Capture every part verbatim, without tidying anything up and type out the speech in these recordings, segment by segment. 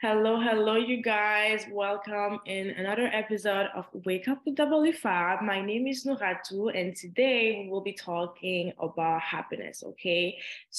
Hello, hello, you guys. Welcome in another episode of Wake Up with W Fab. My name is Nuratu, and today we will be talking about happiness. Okay,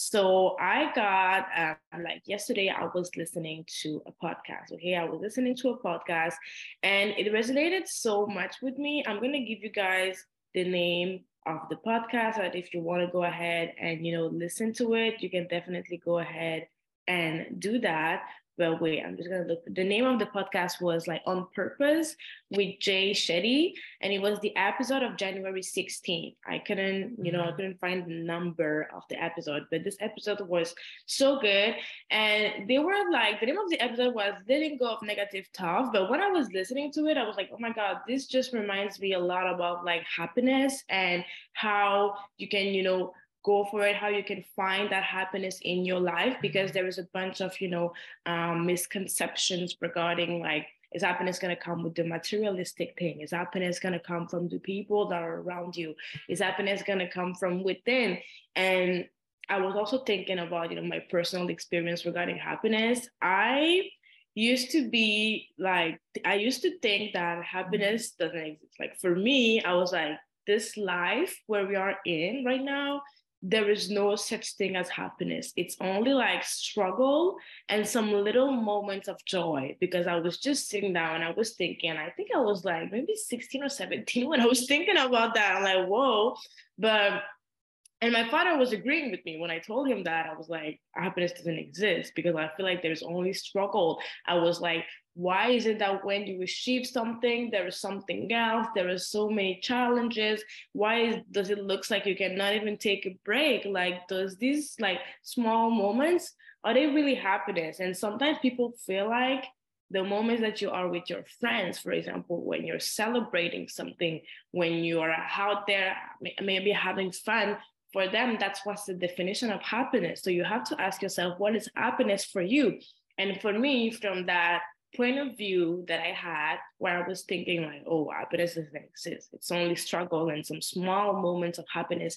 so I got um, like yesterday, I was listening to a podcast. Okay, I was listening to a podcast, and it resonated so much with me. I'm gonna give you guys the name of the podcast, and if you want to go ahead and you know listen to it, you can definitely go ahead and do that. Well, wait, I'm just gonna look. The name of the podcast was like On Purpose with Jay Shetty, and it was the episode of January sixteenth. I couldn't, you know, I couldn't find the number of the episode, but this episode was so good. And they were like, the name of the episode was Letting Go of Negative Thoughts. But when I was listening to it, I was like, oh my God, this just reminds me a lot about like happiness and how you can, you know, go for it, how you can find that happiness in your life, because there is a bunch of, you know, um, misconceptions regarding like, is happiness going to come with the materialistic thing? Is happiness going to come from the people that are around you? Is happiness going to come from within? And I was also thinking about, you know, my personal experience regarding happiness. I used to be like, I used to think that happiness doesn't exist. Like for me, I was like, this life where we are in right now, there is no such thing as happiness. It's only like struggle and some little moments of joy. Because I was just sitting down and I was thinking, I think I was like maybe sixteen or seventeen when I was thinking about that. I'm like, whoa. But and my father was agreeing with me when I told him that. I was like, happiness doesn't exist because I feel like there's only struggle. I was like, why is it that when you achieve something, there is something else? There are so many challenges. Why is, does it look like you cannot even take a break? Like, does these like small moments, are they really happiness? And sometimes people feel like the moments that you are with your friends, for example, when you're celebrating something, when you are out there, maybe having fun, for them, that's what's the definition of happiness. So you have to ask yourself, what is happiness for you? And for me, from that point of view that I had, where I was thinking like, oh, happiness doesn't exist. It's only struggle and some small moments of happiness.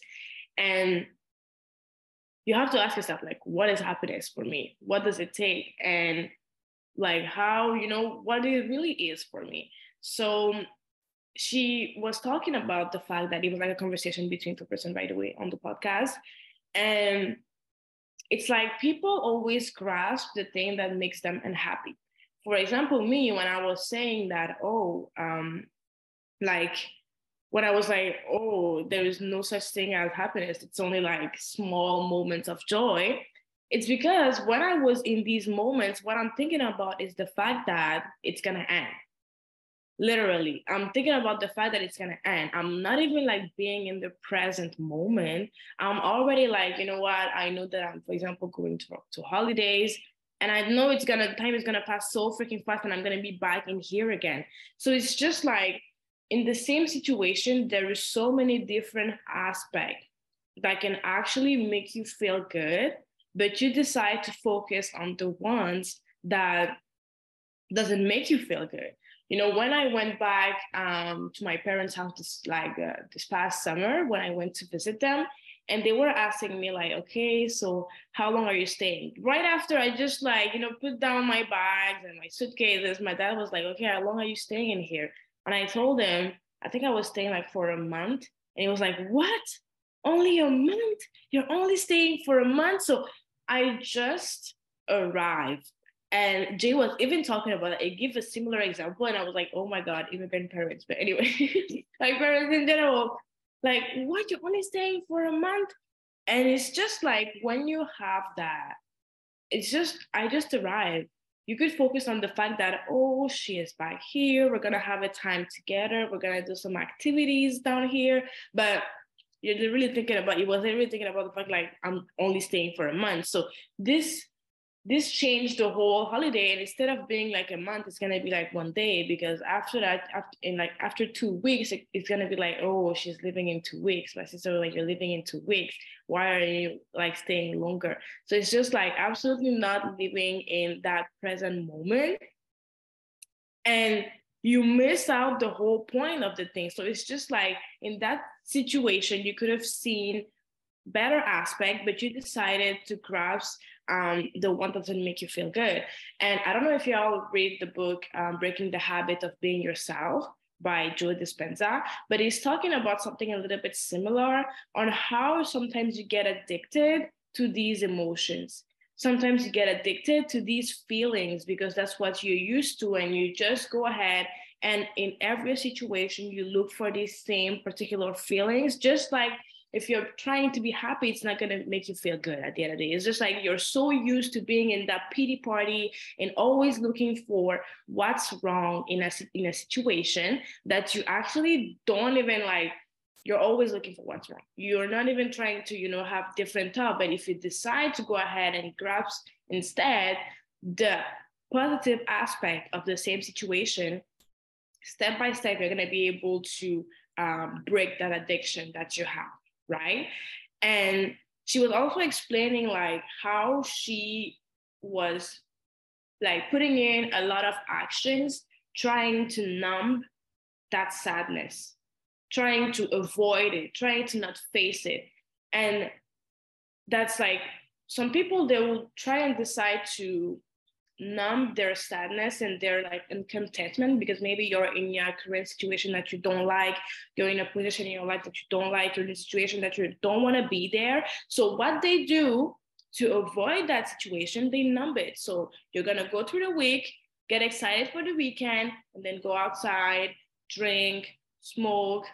And you have to ask yourself, like, what is happiness for me? What does it take? And like how, you know, what it really is for me. So she was talking about the fact that it was like a conversation between two persons, by the way, on the podcast. And it's like people always grasp the thing that makes them unhappy. For example, me, when I was saying that, oh, um, like when I was like, oh, there is no such thing as happiness, it's only like small moments of joy. It's because when I was in these moments, what I'm thinking about is the fact that it's gonna end. Literally, I'm thinking about the fact that it's gonna end. I'm not even like being in the present moment. I'm already like, you know what? I know that I'm, for example, going to to holidays, and I know it's gonna time is gonna pass so freaking fast, and I'm gonna be back in here again. So it's just like in the same situation, there is so many different aspects that can actually make you feel good, but you decide to focus on the ones that doesn't make you feel good. You know, when I went back um, to my parents' house this, like uh, this past summer, when I went to visit them, and they were asking me like, okay, so how long are you staying? Right after I just like, you know, put down my bags and my suitcases, my dad was like, okay, how long are you staying in here? And I told him, I think I was staying like for a month. And he was like, what? Only a month? You're only staying for a month? So I just arrived. And Jay was even talking about it. I give a similar example, and I was like, oh my God, immigrant parents. But anyway, like parents in general, like, what, you're only staying for a month? And it's just like when you have that, it's just, I just arrived. You could focus on the fact that, oh, she is back here. We're going to have a time together. We're going to do some activities down here. But you're really thinking about, you wasn't really thinking about the fact like, I'm only staying for a month. So this this changed the whole holiday, and instead of being like a month, it's gonna be like one day, because after that, after, in like after two weeks, it, it's gonna be like, oh, she's living in two weeks. My sister was like, you're living in two weeks. Why are you like staying longer? So it's just like absolutely not living in that present moment, and you miss out the whole point of the thing. So it's just like in that situation, you could have seen better aspect, but you decided to grasp um, the one that doesn't make you feel good. And I don't know if y'all read the book, um, Breaking the Habit of Being Yourself by Joe Dispenza, but he's talking about something a little bit similar on how sometimes you get addicted to these emotions. Sometimes you get addicted to these feelings because that's what you're used to, and you just go ahead and in every situation you look for these same particular feelings. Just like if you're trying to be happy, it's not going to make you feel good at the end of the day. It's just like you're so used to being in that pity party and always looking for what's wrong in a, in a situation that you actually don't even like. You're always looking for what's wrong. You're not even trying to, you know, have different thought. But if you decide to go ahead and grasp instead the positive aspect of the same situation, step by step, you're going to be able to um, break that addiction that you have, right? And she was also explaining like how she was like putting in a lot of actions, trying to numb that sadness, trying to avoid it, trying to not face it. And that's like, some people, they will try and decide to numb their sadness and their like contentment because maybe you're in your current situation that you don't like, you're in a position in your life that you don't like, you're in a situation that you don't want to be there. So what they do to avoid that situation, they numb it. So you're going to go through the week, get excited for the weekend, and then go outside, drink, smoke,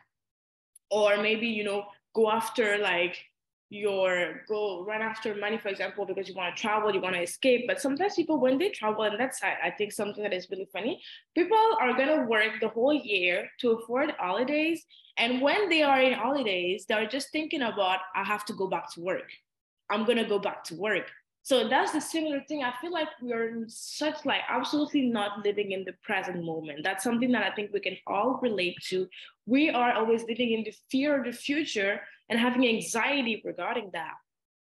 or maybe, you know, go after like your go run after money, for example, because you want to travel, you want to escape. But sometimes people, when they travel, and that's I think something that is really funny, people are gonna work the whole year to afford holidays, and when they are in holidays, they're just thinking about, I have to go back to work, I'm gonna go back to work. So that's the similar thing. I feel like we're such like absolutely not living in the present moment. That's something that I think we can all relate to. We are always living in the fear of the future and having anxiety regarding that,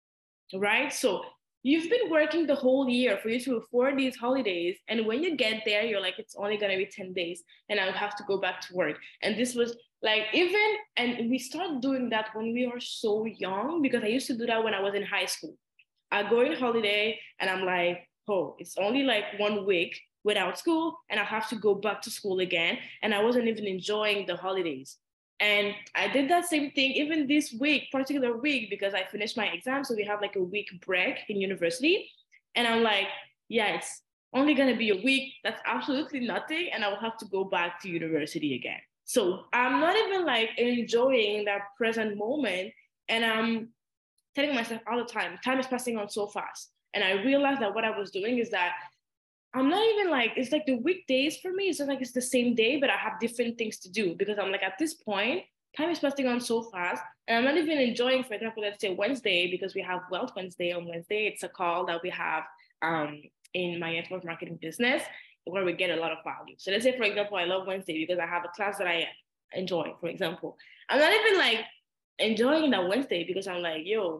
right? So you've been working the whole year for you to afford these holidays. And when you get there, you're like, it's only going to be ten days and I'll have to go back to work. And this was like, even, and we start doing that when we are so young, because I used to do that when I was in high school. I go on holiday and I'm like, oh, it's only like one week without school and I have to go back to school again. And I wasn't even enjoying the holidays. And I did that same thing even this week, particular week, because I finished my exam. So we have like a week break in university. And I'm like, yeah, it's only going to be a week. That's absolutely nothing. And I will have to go back to university again. So I'm not even like enjoying that present moment. And I'm telling myself all the time, time is passing on so fast. And I realized that what I was doing is that I'm not even like, it's like the weekdays for me, it's just like it's the same day, but I have different things to do because I'm like, at this point, time is passing on so fast. And I'm not even enjoying, for example, let's say Wednesday, because we have Wealth Wednesday on Wednesday. It's a call that we have um, in my network marketing business where we get a lot of value. So let's say, for example, I love Wednesday because I have a class that I enjoy, for example. I'm not even like, enjoying that Wednesday because I'm like, yo,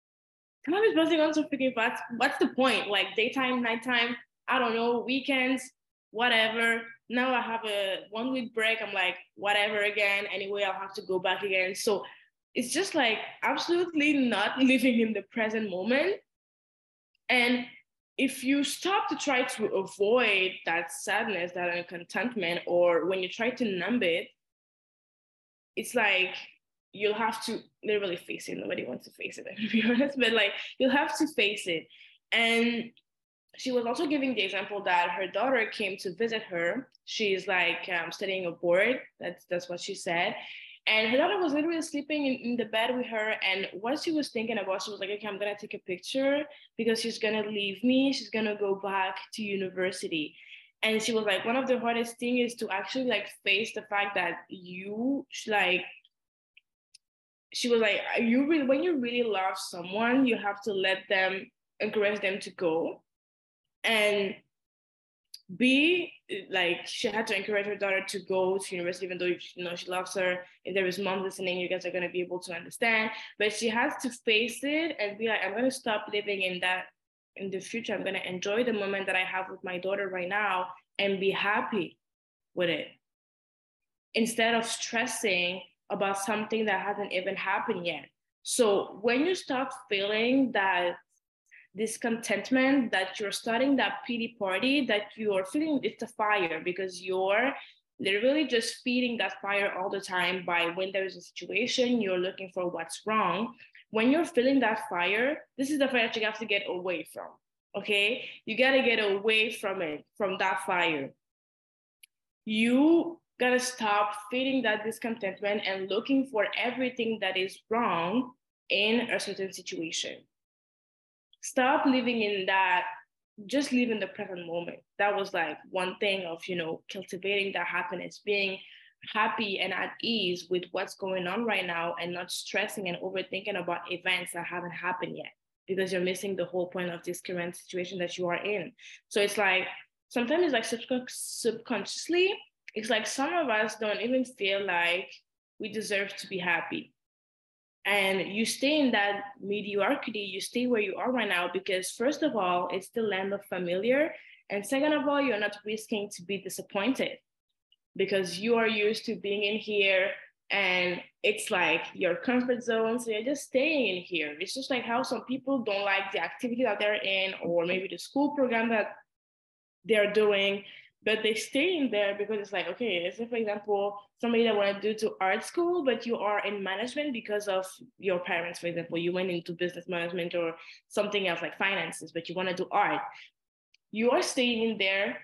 time is passing on so freaking fast. What's the point? Like daytime, nighttime, I don't know, weekends, whatever. Now I have a one week break. I'm like, whatever again. Anyway, I'll have to go back again. So it's just like absolutely not living in the present moment. And if you stop to try to avoid that sadness, that uncontentment, or when you try to numb it, it's like, you'll have to literally face it. Nobody wants to face it, to be honest, but like you'll have to face it. And she was also giving the example that her daughter came to visit her. She's like um, studying abroad. That's that's what she said. And her daughter was literally sleeping in, in the bed with her. And what she was thinking about, she was like, okay, I'm gonna take a picture because she's gonna leave me. She's gonna go back to university. And she was like, one of the hardest things is to actually like face the fact that you like, she was like, you really, when you really love someone, you have to let them, encourage them to go. And B, like she had to encourage her daughter to go to university, even though you know she loves her. If there is mom listening, you guys are gonna be able to understand. But she has to face it and be like, I'm gonna stop living in that in the future. I'm gonna enjoy the moment that I have with my daughter right now and be happy with it. Instead of stressing about something that hasn't even happened yet. So when you start feeling that discontentment, that you're starting that pity party, that you're feeling it's a fire because you're literally just feeding that fire all the time by when there's a situation, you're looking for what's wrong. When you're feeling that fire, this is the fire that you have to get away from. Okay? You got to get away from it, from that fire. You got to stop feeding that discontentment and looking for everything that is wrong in a certain situation. Stop living in that, just live in the present moment. That was like one thing of, you know, cultivating that happiness, being happy and at ease with what's going on right now and not stressing and overthinking about events that haven't happened yet because you're missing the whole point of this current situation that you are in. So it's like, sometimes it's like sub- subconsciously, it's like some of us don't even feel like we deserve to be happy. And you stay in that mediocrity, you stay where you are right now because first of all, it's the land of familiar. And second of all, you're not risking to be disappointed because you are used to being in here and it's like your comfort zone. So you're just staying in here. It's just like how some people don't like the activity that they're in or maybe the school program that they're doing, but they stay in there because it's like, okay, let's say, for example, somebody that want to do to art school, but you are in management because of your parents, for example, you went into business management or something else like finances, but you want to do art. You are staying in there.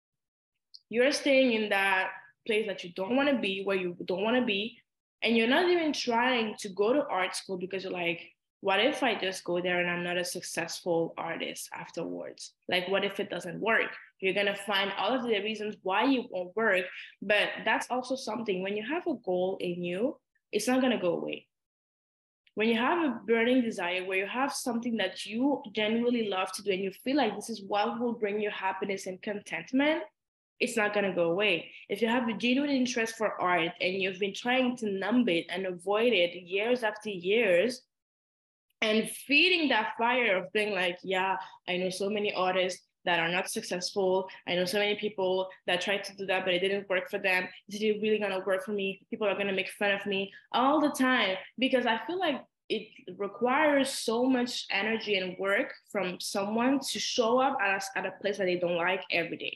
You're staying in that place that you don't want to be, where you don't want to be. And you're not even trying to go to art school because you're like, what if I just go there and I'm not a successful artist afterwards? Like, what if it doesn't work? You're going to find all of the reasons why it won't work. But that's also something, when you have a goal in you, it's not going to go away. When you have a burning desire, where you have something that you genuinely love to do and you feel like this is what will bring you happiness and contentment, it's not going to go away. If you have a genuine interest for art and you've been trying to numb it and avoid it years after years, and feeding that fire of being like, yeah, I know so many artists that are not successful. I know so many people that tried to do that, but it didn't work for them. Is it really gonna work for me? People are gonna make fun of me all the time because I feel like it requires so much energy and work from someone to show up at a, at a place that they don't like every day.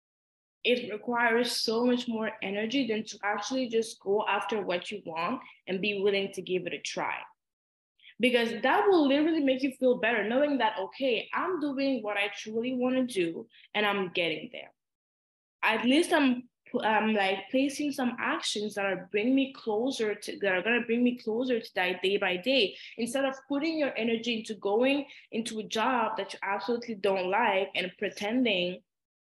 It requires so much more energy than to actually just go after what you want and be willing to give it a try. Because that will literally make you feel better knowing that, okay, I'm doing what I truly want to do and I'm getting there. At least I'm I'm like placing some actions that are bring me closer to that are gonna bring me closer to that day by day, instead of putting your energy into going into a job that you absolutely don't like and pretending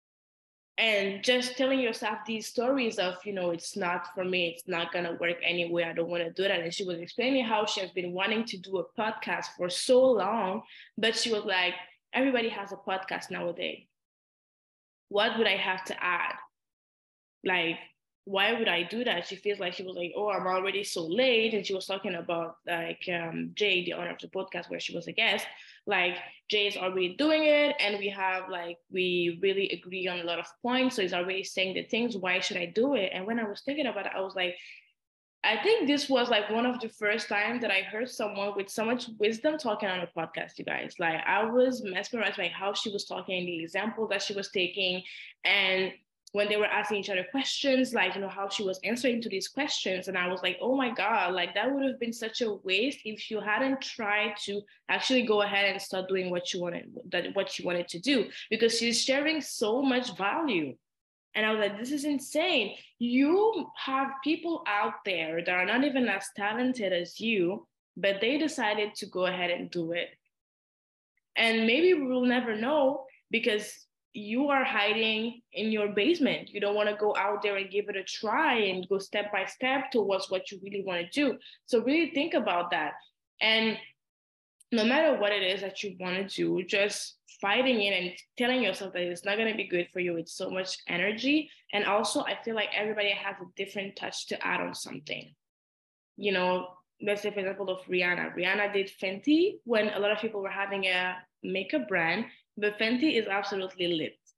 and just telling yourself these stories of, you know, it's not for me, it's not going to work anyway, I don't want to do that. And she was explaining how she has been wanting to do a podcast for so long, but she was like, everybody has a podcast nowadays. What would I have to add? Like, why would I do that? She feels like she was like, oh, I'm already so late. And she was talking about like um, Jay, the owner of the podcast where she was a guest. Like Jay is already doing it. And we have like, we really agree on a lot of points. So he's already saying the things, why should I do it? And when I was thinking about it, I was like, I think this was like one of the first times that I heard someone with so much wisdom talking on a podcast, you guys. Like I was mesmerized by how she was talking, the example that she was taking, and when they were asking each other questions, like, you know, how she was answering to these questions. And I was like, oh my God, like that would have been such a waste if you hadn't tried to actually go ahead and start doing what you wanted, that what you wanted to do, because she's sharing so much value. And I was like, this is insane. You have people out there that are not even as talented as you, but they decided to go ahead and do it. And maybe we will never know because you are hiding in your basement. You don't want to go out there and give it a try and go step by step towards what you really want to do. So really think about that. And no matter what it is that you want to do, just fighting it and telling yourself that it's not going to be good for you. It's so much energy. And also, I feel like everybody has a different touch to add on something. You know, let's say, for example, of Rihanna. Rihanna did Fenty when a lot of people were having a makeup brand, but Fenty is absolutely lit.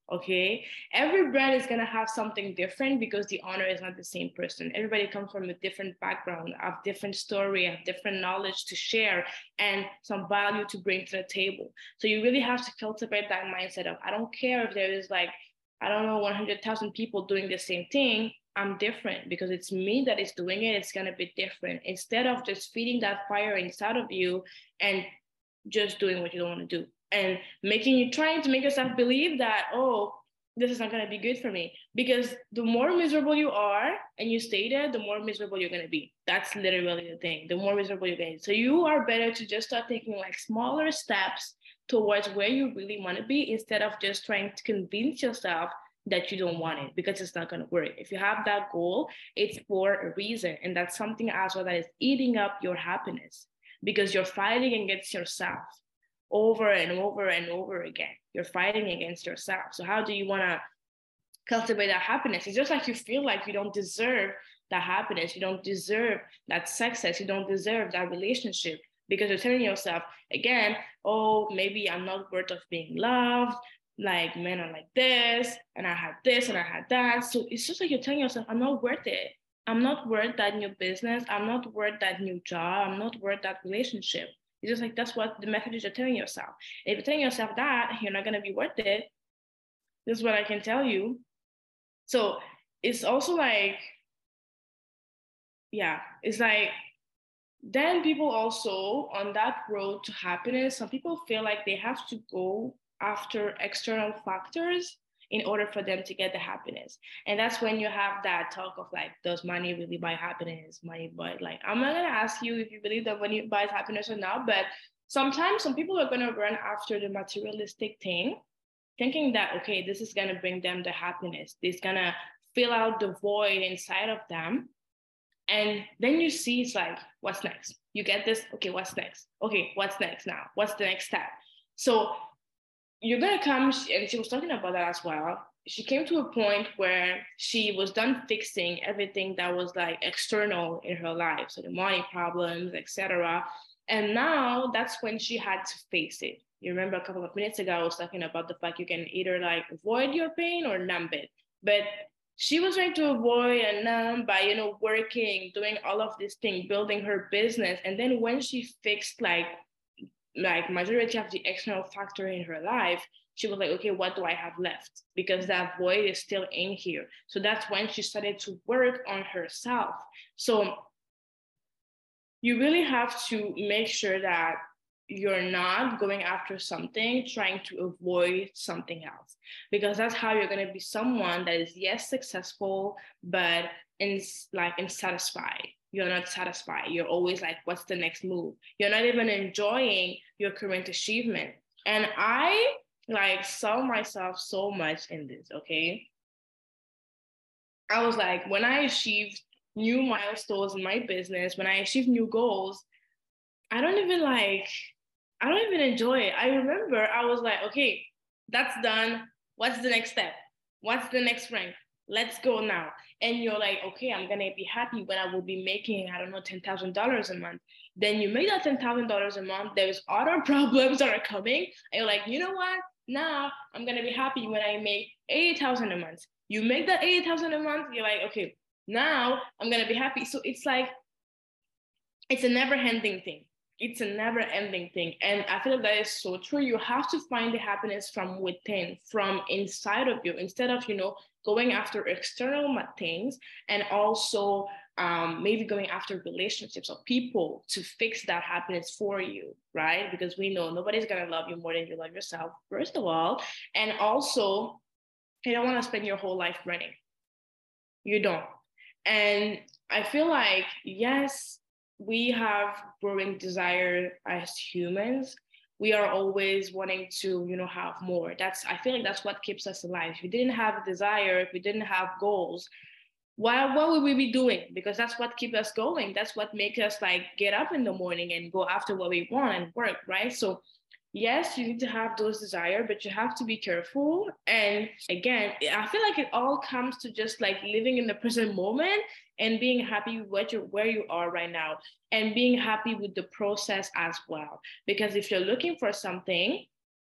Okay, every brand is going to have something different because the owner is not the same person. Everybody comes from a different background, have different story, have different knowledge to share, and some value to bring to the table. So you really have to cultivate that mindset of, I don't care if there is like, I don't know, one hundred thousand people doing the same thing. I'm different because it's me that is doing it. It's going to be different. Instead of just feeding that fire inside of you and just doing what you don't want to do, and making you trying to make yourself believe that, oh, this is not going to be good for me. Because the more miserable you are and you stay there, the more miserable you're going to be. That's literally the thing. The more miserable you're going to be. So you are better to just start taking like smaller steps towards where you really want to be, instead of just trying to convince yourself that you don't want it, because it's not going to work. If you have that goal, it's for a reason. And that's something as well that is eating up your happiness, because you're fighting against yourself over and over and over again. You're fighting against yourself. So how do you want to cultivate that happiness? It's just like you feel like you don't deserve that happiness. You don't deserve that success. You don't deserve that relationship, because you're telling yourself again, oh, maybe I'm not worth of being loved. Like men are like this, and I had this and I had that. So it's just like you're telling yourself, I'm not worth it. I'm not worth that new business. I'm not worth that new job. I'm not worth that relationship. It's just like, that's what the messages you're telling yourself. If you're telling yourself that, you're not going to be worth it. This is what I can tell you. So it's also like, yeah, it's like, then people also on that road to happiness, some people feel like they have to go after external factors in order for them to get the happiness. And that's when you have that talk of like, does money really buy happiness? Money buy, like, I'm not gonna ask you if you believe that money buys happiness or not, but sometimes some people are gonna run after the materialistic thing, thinking that, okay, this is gonna bring them the happiness. It's gonna fill out the void inside of them. And then you see, it's like, what's next? You get this, okay, what's next? Okay, what's next now? What's the next step? So you're gonna come, and she was talking about that as well. She came to a point where she was done fixing everything that was like external in her life, so the money problems, et cetera. And now that's when she had to face it. You remember a couple of minutes ago, I was talking about the fact you can either like avoid your pain or numb it. But she was trying to avoid and numb by, you know, working, doing all of this thing, building her business. And then when she fixed like like majority of the external factor in her life, she was like, okay, what do I have left? Because that void is still in here. So that's when she started to work on herself. So you really have to make sure that you're not going after something trying to avoid something else, because that's how you're going to be someone that is, yes, successful, but in like unsatisfied. You're not satisfied. You're always like, what's the next move? You're not even enjoying your current achievement. And I like saw myself so much in this, okay? I was like, when I achieved new milestones in my business, when I achieved new goals, I don't even like, I don't even enjoy it. I remember I was like, okay, that's done. What's the next step? What's the next rank? Let's go now. And you're like, okay, I'm going to be happy when I will be making, I don't know, ten thousand dollars a month. Then you make that ten thousand dollars a month. There's other problems that are coming. And you're like, you know what? Now I'm going to be happy when I make eighty thousand a month. You make that eighty thousand a month. You're like, okay, now I'm going to be happy. So it's like, it's a never ending thing. It's a never ending thing. And I feel like that is so true. You have to find the happiness from within, from inside of you, instead of, you know, going after external things, and also um, maybe going after relationships or people to fix that happiness for you, right? Because we know nobody's going to love you more than you love yourself, first of all. And also, you don't want to spend your whole life running. You don't. And I feel like, yes, we have growing desire as humans. We are always wanting to, you know, have more. That's, I feel like that's what keeps us alive. If we didn't have a desire, if we didn't have goals, why, what would we be doing? Because that's what keeps us going. That's what makes us like get up in the morning and go after what we want and work, right? So yes, you need to have those desires, but you have to be careful. And again, I feel like it all comes to just like living in the present moment and being happy with what you're, where you are right now, and being happy with the process as well. Because if you're looking for something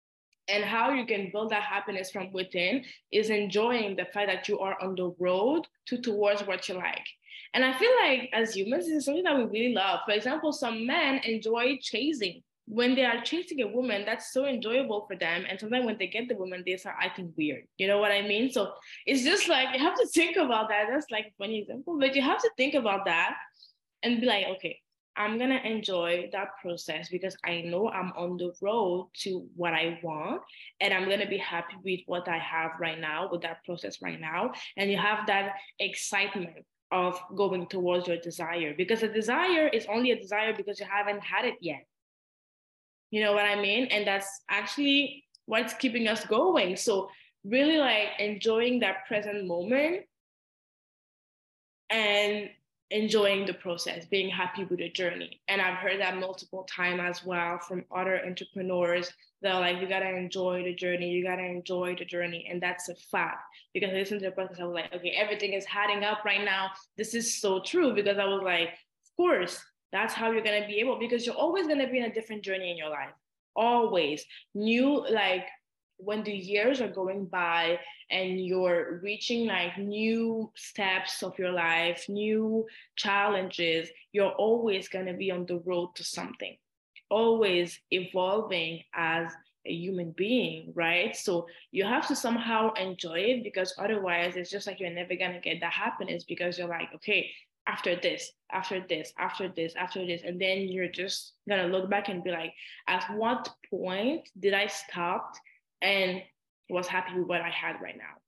And how you can build that happiness from within is enjoying the fact that you are on the road to towards what you like. And I feel like as humans, this is something that we really love. For example, some men enjoy chasing. When they are chasing a woman, that's so enjoyable for them. And sometimes when they get the woman, they start acting weird. You know what I mean? So it's just like, you have to think about that. That's like a funny example, but you have to think about that and be like, okay, I'm going to enjoy that process because I know I'm on the road to what I want. And I'm going to be happy with what I have right now, with that process right now. And you have that excitement of going towards your desire, because a desire is only a desire because you haven't had it yet. You know what I mean? And that's actually what's keeping us going. So really like enjoying that present moment and enjoying the process, being happy with the journey. And I've heard that multiple times as well from other entrepreneurs. They're like, you gotta enjoy the journey, you gotta enjoy the journey. And that's a fact. Because I listened to the podcast, I was like, okay, everything is adding up right now. This is so true. Because I was like, of course, that's how you're gonna be able, because you're always gonna be in a different journey in your life. Always. New, like when the years are going by and you're reaching like new steps of your life, new challenges, you're always going to be on the road to something, always evolving as a human being, right? So you have to somehow enjoy it, because otherwise it's just like you're never going to get that happiness, because you're like, okay, after this, after this, after this, after this. And then you're just going to look back and be like, at what point did I stop and was happy with what I had right now?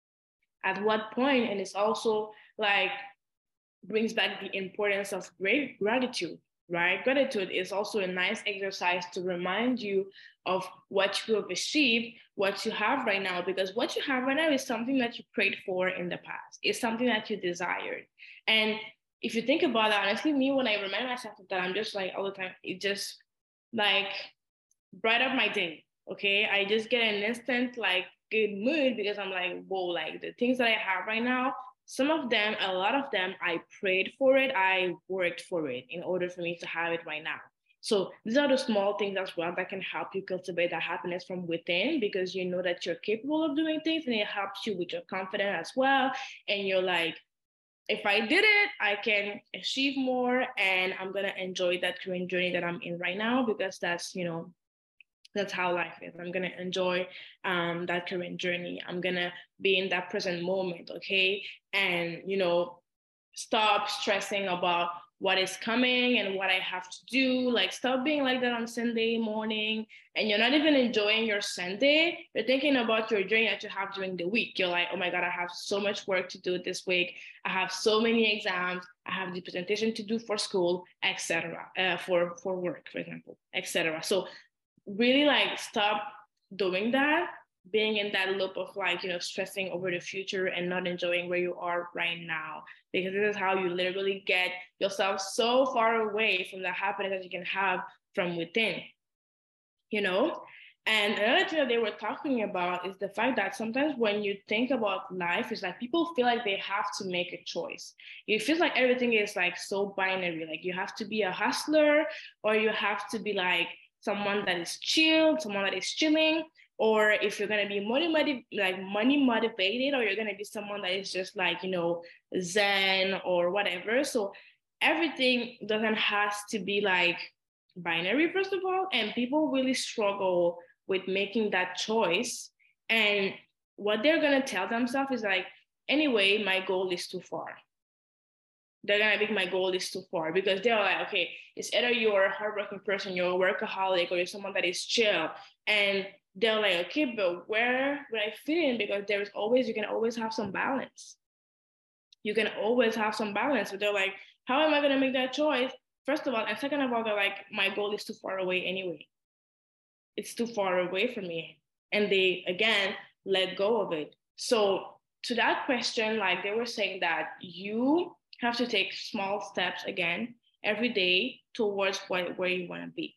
At what point? And it's also like brings back the importance of great gratitude, right? Gratitude is also a nice exercise to remind you of what you have achieved, what you have right now, because what you have right now is something that you prayed for in the past. It's something that you desired. And if you think about it, honestly, me, when I remind myself of that, I'm just like all the time, it just like bright up my day. Okay, I just get an instant like good mood, because I'm like, whoa, like the things that I have right now, some of them, a lot of them, I prayed for it, I worked for it in order for me to have it right now. So these are the small things as well that can help you cultivate that happiness from within, because you know that you're capable of doing things, and it helps you with your confidence as well. And you're like, if I did it, I can achieve more, and I'm gonna enjoy that current journey that I'm in right now, because that's, you know, that's how life is. I'm going to enjoy um, that current journey. I'm going to be in that present moment, okay? And, you know, stop stressing about what is coming and what I have to do. Like, stop being like that on Sunday morning, and you're not even enjoying your Sunday. You're thinking about your journey that you have during the week. You're like, oh my God, I have so much work to do this week. I have so many exams. I have the presentation to do for school, et cetera, uh, for, for work, for example, et cetera. So really like stop doing that, being in that loop of like, you know, stressing over the future and not enjoying where you are right now, because this is how you literally get yourself so far away from the happiness that you can have from within, you know. And another thing that they were talking about is the fact that sometimes when you think about life, it's like people feel like they have to make a choice. It feels like everything is like so binary, like you have to be a hustler, or you have to be like someone that is chill, someone that is chilling, or if you're gonna be money motiv- like money motivated, or you're gonna be someone that is just like, you know, zen or whatever. So everything doesn't has to be like binary, first of all, and people really struggle with making that choice. And what they're gonna tell themselves is like, anyway, my goal is too far. They're gonna think my goal is too far, because they're like, okay, it's either you're a hardworking person, you're a workaholic, or you're someone that is chill. And they're like, okay, but where would I fit in? Because there's always, you can always have some balance. You can always have some balance. But they're like, how am I gonna make that choice? First of all, and second of all, they're like, my goal is too far away anyway. It's too far away from me. And they, again, let go of it. So to that question, like they were saying that you have to take small steps again every day towards what, where you want to be.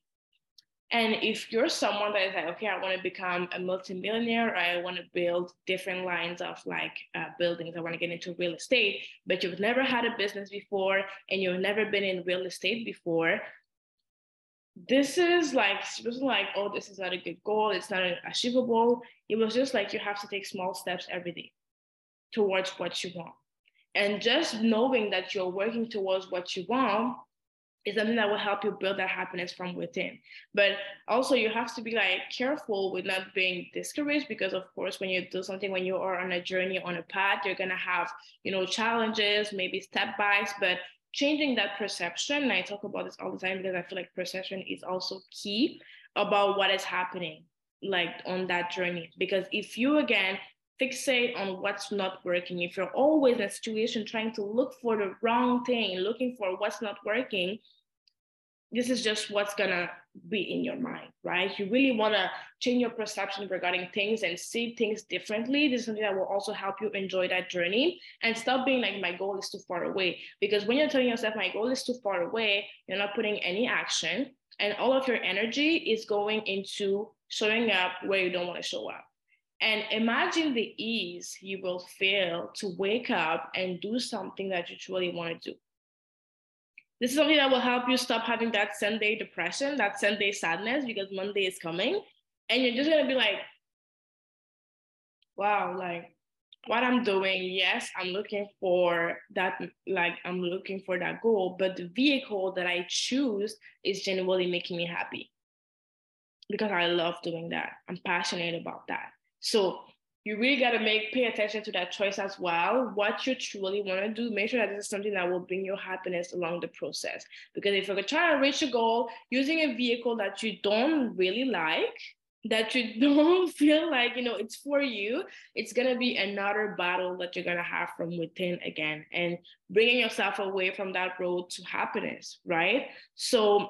And if you're someone that is like, okay, I want to become a multimillionaire, or I want to build different lines of like uh, buildings, I want to get into real estate, but you've never had a business before and you've never been in real estate before, this is like, it wasn't like, oh, this is not a good goal, it's not achievable. It was just like, you have to take small steps every day towards what you want. And just knowing that you're working towards what you want is something that will help you build that happiness from within. But also you have to be like careful with not being discouraged, because of course, when you do something, when you are on a journey, on a path, you're gonna have, you know, challenges, maybe step backs, but changing that perception, and I talk about this all the time because I feel like perception is also key about what is happening like on that journey. Because if you again fixate on what's not working, if you're always in a situation trying to look for the wrong thing, looking for what's not working, this is just what's gonna be in your mind, right? You really wanna change your perception regarding things and see things differently. This is something that will also help you enjoy that journey and stop being like, my goal is too far away. Because when you're telling yourself, my goal is too far away, you're not putting any action, and all of your energy is going into showing up where you don't wanna show up. And imagine the ease you will feel to wake up and do something that you truly want to do. This is something that will help you stop having that Sunday depression, that Sunday sadness, because Monday is coming. And you're just going to be like, wow, like what I'm doing, yes, I'm looking for that, like I'm looking for that goal, but the vehicle that I choose is genuinely making me happy because I love doing that. I'm passionate about that. So you really got to make pay attention to that choice as well. What you truly want to do, make sure that this is something that will bring you happiness along the process. Because if you're trying to reach a goal using a vehicle that you don't really like, that you don't feel like, you know, it's for you, it's going to be another battle that you're going to have from within again, and bringing yourself away from that road to happiness, right? So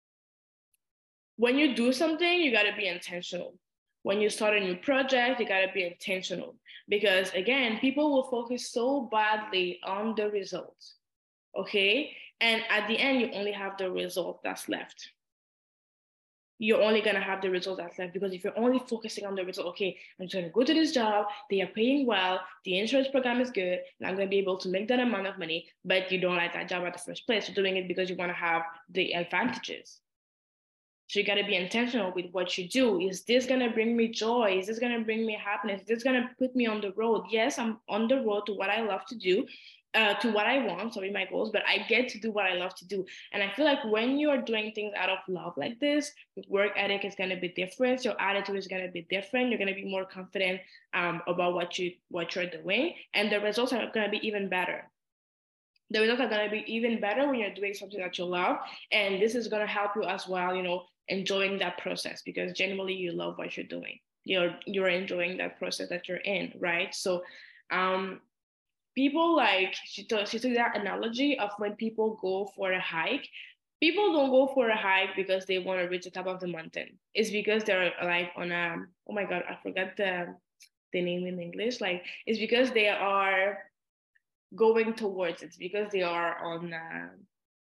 when you do something, you got to be intentional. When you start a new project, you got to be intentional, because again, people will focus so badly on the results. Okay. And at the end, you only have the result that's left. You're only going to have the result that's left, because if you're only focusing on the result, okay, I'm just going to go to this job, they are paying well, the insurance program is good, and I'm going to be able to make that amount of money, but you don't like that job at the first place. You're doing it because you want to have the advantages. So you got to be intentional with what you do. Is this going to bring me joy? Is this going to bring me happiness? Is this going to put me on the road? Yes, I'm on the road to what I love to do, uh, to what I want, sorry, my goals, but I get to do what I love to do. And I feel like when you are doing things out of love like this, work ethic is going to be different. Your attitude is going to be different. You're going to be more confident um, about what, you, what you're doing. And the results are going to be even better. The results are going to be even better when you're doing something that you love. And this is going to help you as well, you know, enjoying that process, because generally you love what you're doing. You're you're enjoying that process that you're in, right? So um people like she took she took that analogy of when people go for a hike. People don't go for a hike because they want to reach the top of the mountain. It's because they're like on a, oh my god, I forgot the the name in English. Like it's because they are going towards it. It's because they are on uh,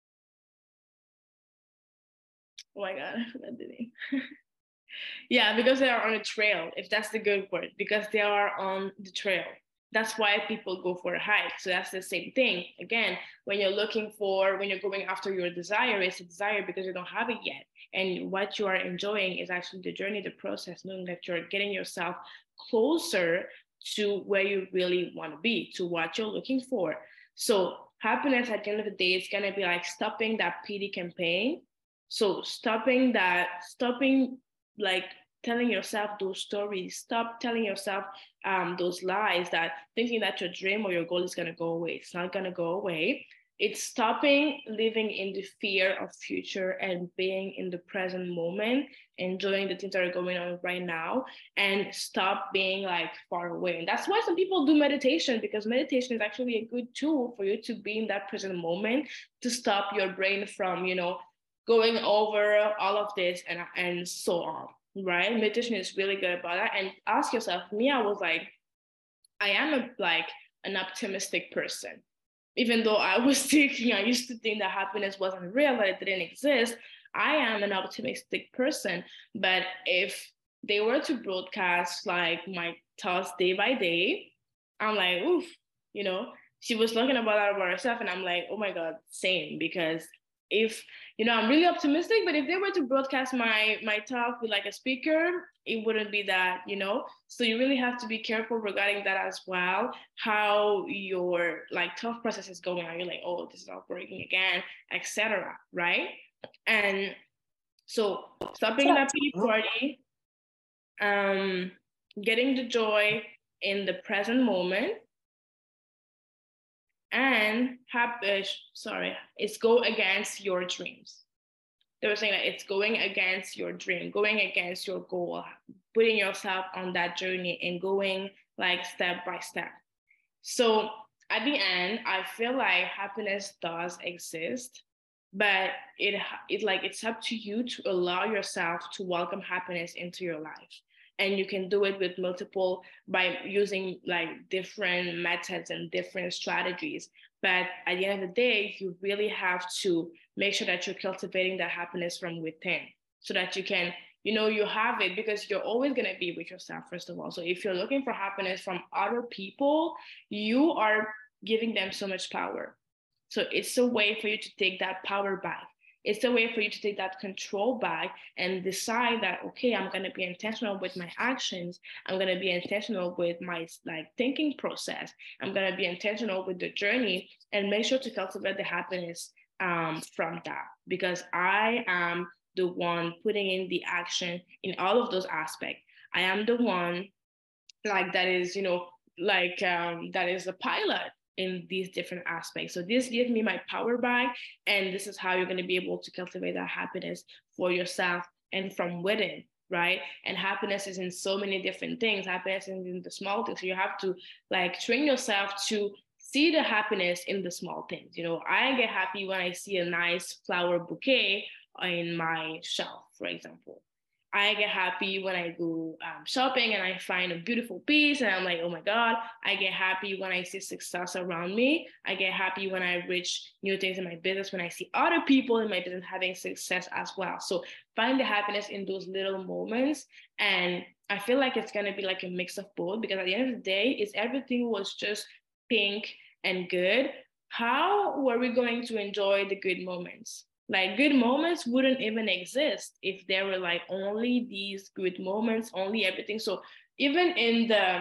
oh my god, I forgot the name. Yeah, because they are on a trail, if that's the good word, because they are on the trail. That's why people go for a hike. So that's the same thing. Again, when you're looking for, when you're going after your desire, it's a desire because you don't have it yet. And what you are enjoying is actually the journey, the process, knowing that you're getting yourself closer to where you really want to be, to what you're looking for. So happiness at the end of the day is going to be like stopping that pity campaign. So stopping that, stopping like telling yourself those stories. Stop telling yourself um, those lies, that thinking that your dream or your goal is going to go away. It's not going to go away. It's stopping living in the fear of future and being in the present moment, enjoying the things that are going on right now, and stop being like far away. And that's why some people do meditation, because meditation is actually a good tool for you to be in that present moment, to stop your brain from, you know, going over all of this and, and so on, right? Meditation is really good about that. And ask yourself, me, I was like, I am a, like an optimistic person. Even though I was thinking, I used to think that happiness wasn't real, that it didn't exist. I am an optimistic person. But if they were to broadcast like my thoughts day by day, I'm like, oof, you know, she was talking about that about herself. And I'm like, oh my God, same, because if, you know, I'm really optimistic, but if they were to broadcast my my talk with like a speaker, it wouldn't be that, you know. So you really have to be careful regarding that as well, how your like thought process is going. Are you like, oh, this is not working again, et cetera. Right? And so stopping that pity party, um, getting the joy in the present moment, and have uh, sorry, it's go against your dreams. They were saying that it's going against your dream, going against your goal, putting yourself on that journey and going like step by step. So at the end, I feel like happiness does exist, but it it like it's up to you to allow yourself to welcome happiness into your life. And you can do it with multiple, by using like different methods and different strategies. But at the end of the day, you really have to make sure that you're cultivating that happiness from within, so that you can, you know, you have it, because you're always going to be with yourself, first of all. So if you're looking for happiness from other people, you are giving them so much power. So it's a way for you to take that power back. It's a way for you to take that control back and decide that, okay, I'm going to be intentional with my actions. I'm going to be intentional with my like thinking process. I'm going to be intentional with the journey, and make sure to cultivate the happiness um, from that, because I am the one putting in the action in all of those aspects. I am the one like that is, you know, like um, that is a pilot in these different aspects. So this gives me my power back, and this is how you're going to be able to cultivate that happiness for yourself and from within, right? And happiness is in so many different things. Happiness is in the small things. So you have to like train yourself to see the happiness in the small things. You know, I get happy when I see a nice flower bouquet in my shelf, for example. I get happy when I go um, shopping and I find a beautiful piece and I'm like, oh my God. I get happy when I see success around me. I get happy when I reach new things in my business, when I see other people in my business having success as well. So find the happiness in those little moments. And I feel like it's going to be like a mix of both, because at the end of the day, if everything was just pink and good, how were we going to enjoy the good moments? Like good moments wouldn't even exist if there were like only these good moments, only everything. So even in the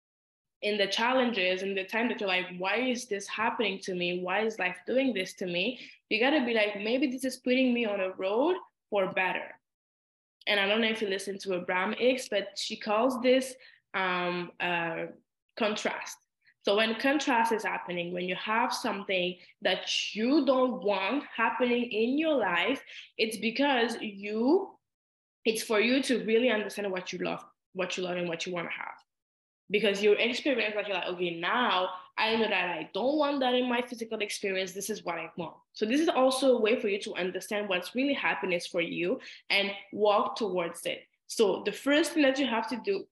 in the challenges and the time that you're like, why is this happening to me? Why is life doing this to me? You gotta be like, maybe this is putting me on a road for better. And I don't know if you listen to Abraham Hicks, but she calls this um, uh, contrast. So when contrast is happening, when you have something that you don't want happening in your life, it's because you, it's for you to really understand what you love, what you love and what you want to have. Because your experience, like you're like, okay, now I know that I don't want that in my physical experience. This is what I want. So this is also a way for you to understand what's really happiness for you and walk towards it. So the first thing that you have to do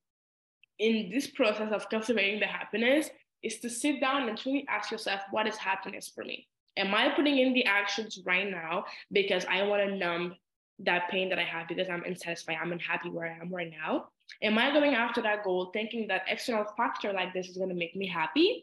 in this process of cultivating the happiness is to sit down and truly ask yourself, what is happiness for me? Am I putting in the actions right now because I want to numb that pain that I have because I'm unsatisfied, I'm unhappy where I am right now? Am I going after that goal thinking that external factor like this is going to make me happy?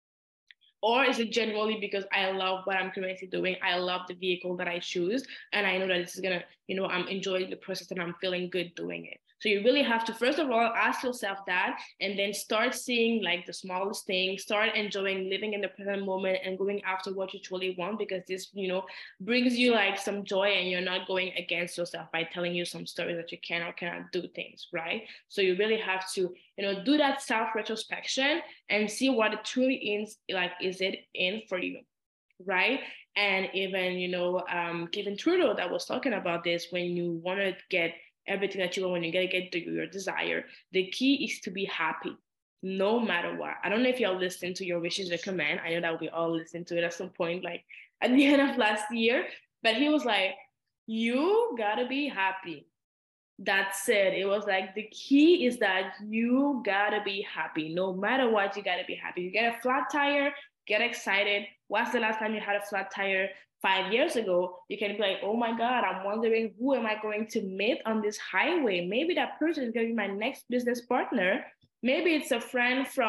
Or is it genuinely because I love what I'm currently doing? I love the vehicle that I choose. And I know that this is going to, you know, I'm enjoying the process and I'm feeling good doing it. So you really have to, first of all, ask yourself that, and then start seeing like the smallest things, start enjoying living in the present moment and going after what you truly want, because this, you know, brings you like some joy and you're not going against yourself by telling you some stories that you can or cannot do things, right? So you really have to, you know, do that self-retrospection and see what it truly is, like, is it in for you, right? And even, you know, um, Kevin Trudeau that was talking about this, when you want to get everything that you want, when you gotta get to your desire, the key is to be happy no matter what. I don't know if y'all listened to Your Wishes Recommend. I know that we all listened to it at some point, like at the end of last year, but he was like, you gotta be happy. That's it. It was like the key is that you gotta be happy. No matter what, you gotta be happy. You get a flat tire, get excited. What's the last time you had a flat tire? Five years ago, you can be like, oh my God, I'm wondering who am I going to meet on this highway? Maybe that person is going to be my next business partner. Maybe it's a friend from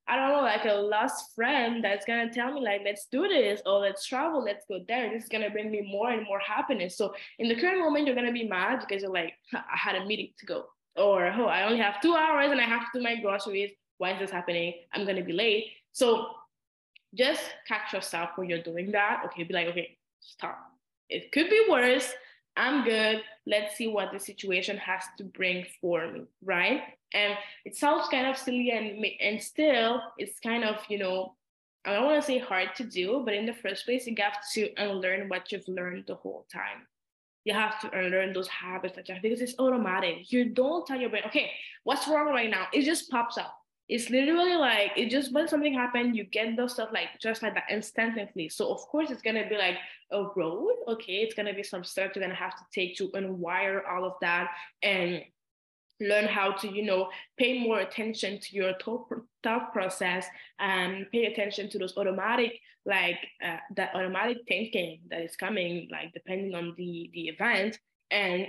I don't know, like a lost friend that's gonna tell me like, let's do this, or let's travel, let's go there. This is gonna bring me more and more happiness. So in the current moment, you're gonna be mad because you're like, I had a meeting to go, or oh, I only have two hours and I have to do my groceries. Why is this happening? I'm gonna be late. So just catch yourself when you're doing that. Okay, be like, okay, stop. It could be worse. I'm good. Let's see what the situation has to bring for me, right? And it sounds kind of silly, and and still it's kind of, you know, I don't want to say hard to do, but in the first place, you have to unlearn what you've learned the whole time. You have to unlearn those habits that you have, because it's automatic. You don't tell your brain, okay, what's wrong right now? It just pops up. It's literally like, it just, when something happened, you get those stuff like just like that instantly. So of course it's gonna be like a road. Okay, it's gonna be some steps you're gonna have to take to unwire all of that and learn how to, you know, pay more attention to your thought, thought process, and pay attention to those automatic, like uh, that automatic thinking that is coming, like depending on the the event, and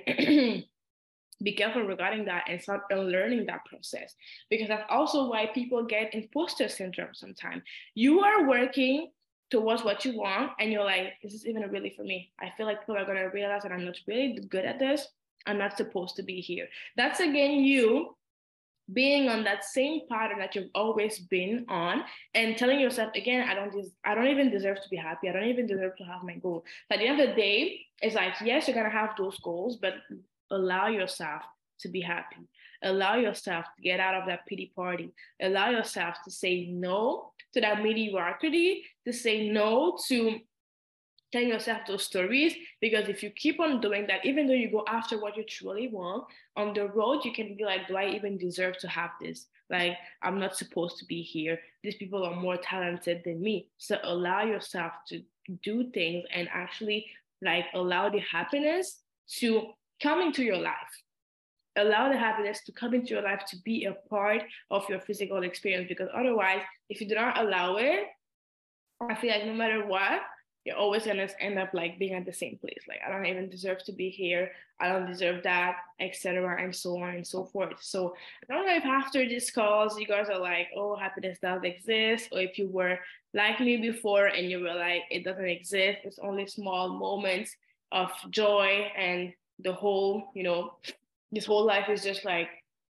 be careful regarding that and start unlearning that process, because that's also why people get imposter syndrome sometimes. You are working towards what you want and you're like, is this even really for me? I feel like people are going to realize that I'm not really good at this. I'm not supposed to be here. That's again you being on that same pattern that you've always been on and telling yourself again, I don't des- I don't even deserve to be happy. I don't even deserve to have my goal. But at the end of the day, it's like, yes, you're gonna have those goals, but allow yourself to be happy. Allow yourself to get out of that pity party. Allow yourself to say no to that mediocrity, to say no to telling yourself those stories, because if you keep on doing that, even though you go after what you truly want, on the road you can be like, do I even deserve to have this? Like, I'm not supposed to be here. These people are more talented than me. So allow yourself to do things and actually like allow the happiness to come into your life. Allow the happiness to come into your life, to be a part of your physical experience, because otherwise, if you do not allow it, I feel like no matter what, you're always gonna end up like being at the same place. Like, I don't even deserve to be here. I don't deserve that, et cetera, and so on and so forth. So I don't know if after this calls you guys are like, oh, happiness does exist, or if you were like me before and you were like, it doesn't exist. It's only small moments of joy, and the whole, you know, this whole life is just like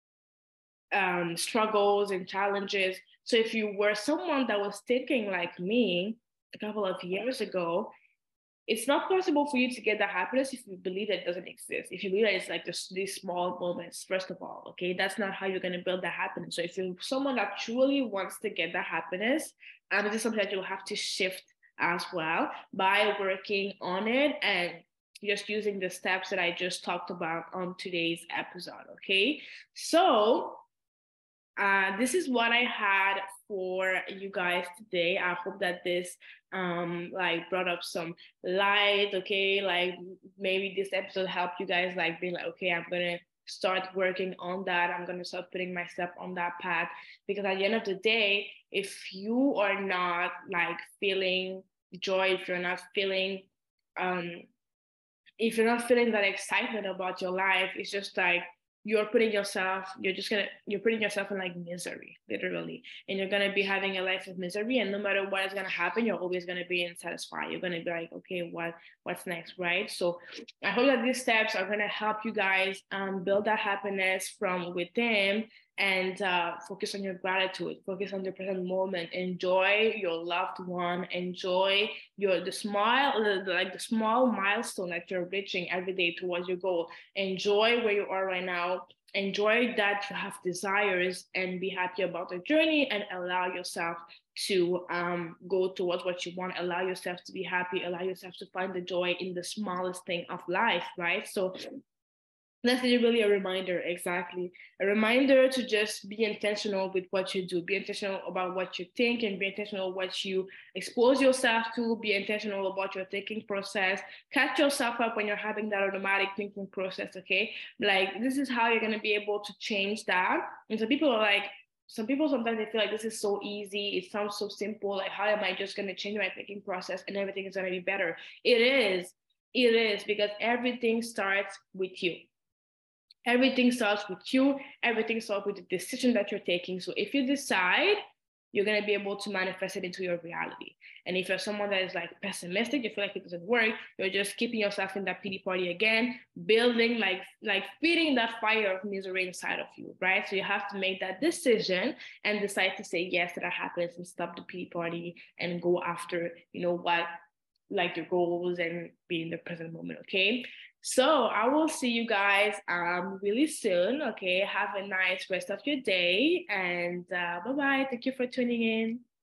um, struggles and challenges. So if you were someone that was thinking like me a couple of years ago, it's not possible for you to get that happiness if you believe that it doesn't exist. If you believe that it's like just these small moments, first of all, okay, that's not how you're going to build that happiness. So if you're someone that truly wants to get that happiness, and this is something that you'll have to shift as well by working on it and just using the steps that I just talked about on today's episode, okay? So uh, this is what I had for you guys today. I hope that this um like brought up some light, okay? Like maybe this episode helped you guys like be like, okay, I'm gonna start working on that. I'm gonna start putting myself on that path, because at the end of the day, if you are not like feeling joy, if you're not feeling um if you're not feeling that excitement about your life, it's just like you're putting yourself, you're just gonna, you're putting yourself in like misery, literally. And you're gonna be having a life of misery. And no matter what is gonna happen, you're always gonna be unsatisfied. You're gonna be like, okay, what, what's next, right? So I hope that these steps are gonna help you guys um, build that happiness from within, and uh, focus on your gratitude, focus on the present moment, enjoy your loved one, enjoy your the smile, the, the, like the small milestone that you're reaching every day towards your goal. Enjoy where you are right now, enjoy that you have desires, and be happy about the journey, and allow yourself to um, go towards what you want. Allow yourself to be happy, allow yourself to find the joy in the smallest thing of life, right? So that's really a reminder, exactly. A reminder to just be intentional with what you do. Be intentional about what you think, and be intentional what you expose yourself to. Be intentional about your thinking process. Catch yourself up when you're having that automatic thinking process, okay? Like, this is how you're going to be able to change that. And so people are like, some people sometimes they feel like this is so easy. It sounds so simple. Like, how am I just going to change my thinking process and everything is going to be better? It is. It is, because everything starts with you. Everything starts with you. Everything starts with the decision that you're taking. So if you decide you're going to be able to manifest it into your reality. And if you're someone that is like pessimistic, you feel like it doesn't work, you're just keeping yourself in that pity party again, building like like feeding that fire of misery inside of you, right? So you have to make that decision and decide to say yes to that happiness and stop the pity party and go after, you know, what like your goals and be in the present moment. Okay. So I will see you guys um really soon. Okay. Have a nice rest of your day and uh, bye bye. Thank you for tuning in.